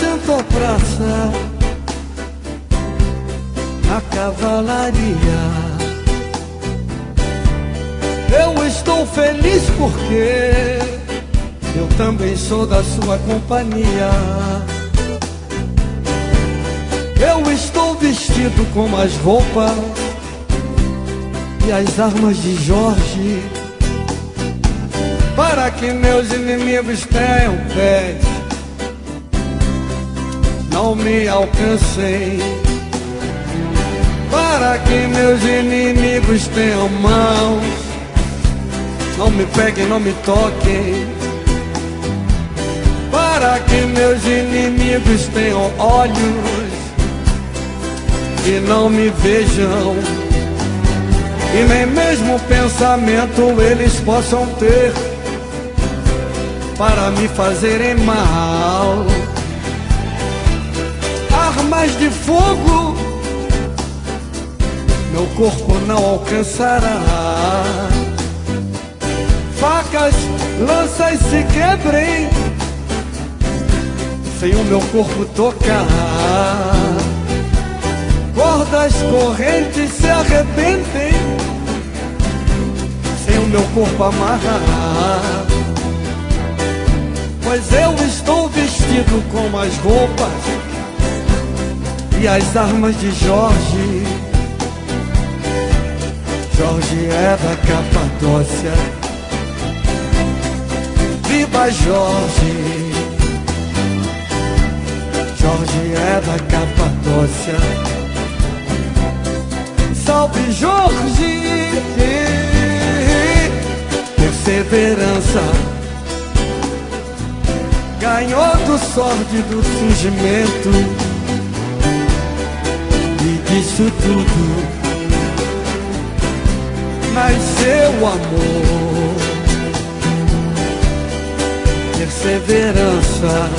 sentou praça na cavalaria. Eu estou feliz porque eu também sou da sua companhia. Eu estou vestido com as roupas e as armas de Jorge, para que meus inimigos tenham pés, não me alcancem. Para que meus inimigos tenham mãos, não me peguem, não me toquem. Para que meus inimigos tenham olhos e não me vejam, e nem mesmo pensamento eles possam ter para me fazerem mal. Armas de fogo meu corpo não alcançará. Facas, lanças se quebrem sem o meu corpo tocar. Cordas, correntes se arrebentem sem o meu corpo amarrar. Pois eu estou vestido com as roupas e as armas de Jorge. Jorge é da Capadócia. Viva Jorge! Jorge é da Capadócia. Salve Jorge! Perseverança ganhou do sórdido fingimento, e disso tudo nasceu amor. Perseverança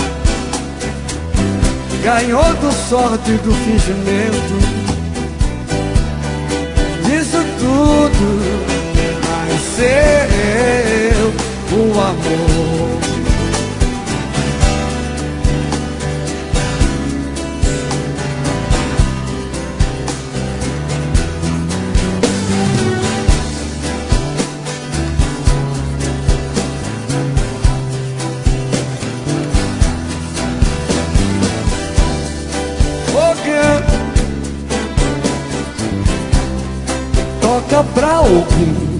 ganhou do sórdido fingimento, disso tudo nasceu o amor. Toca pra algum,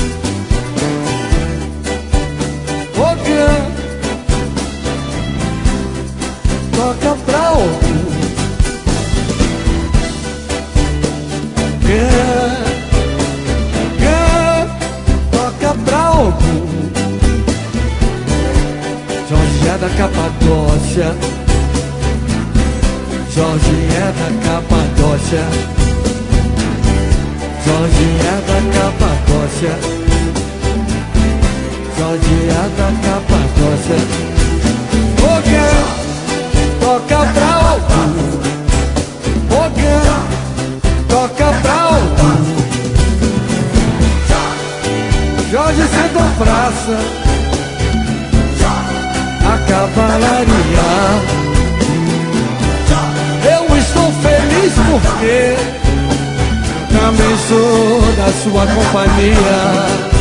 toca pra algum, toca pra algum. Jorge é da Capadócia. Jorge é da Capadócia. Jorge é da Capadócia. Jorge é da Capadócia. Toca pra algum. Toca pra algum. Jorge sentou praça a cavalaria. Eu estou feliz porque também sou da sua companhia.